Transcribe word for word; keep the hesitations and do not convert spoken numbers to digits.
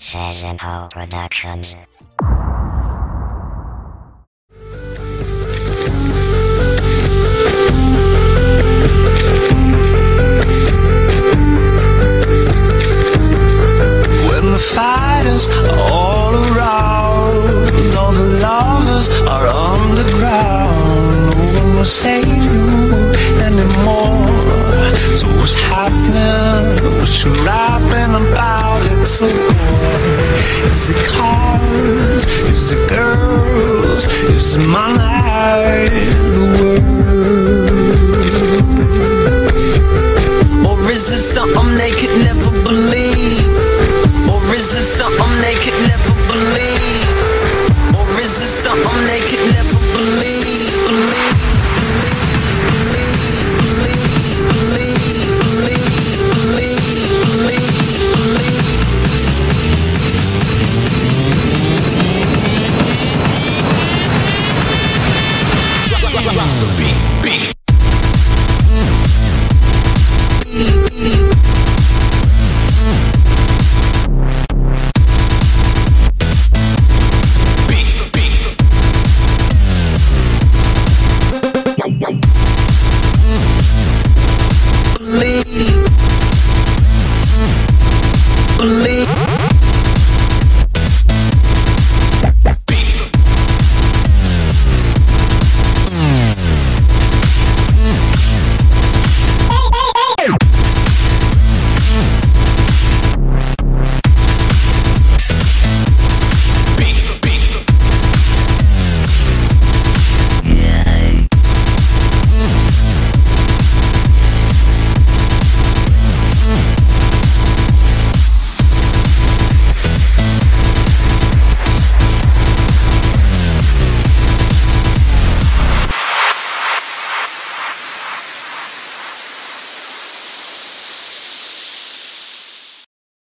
Season Hall Productions. When the fighters are all around, all the lovers are underground. No one will save you anymore. So what's happening? What you rapping about it for? Is it cars? Is it girls? Is it my life? The world? Or is it something they could never believe? Or is it something they could never believe? Or is it something they could never believe? Believe, believe, believe, believe, believe, believe, believe. Drop the beat, beat. Believe, believe.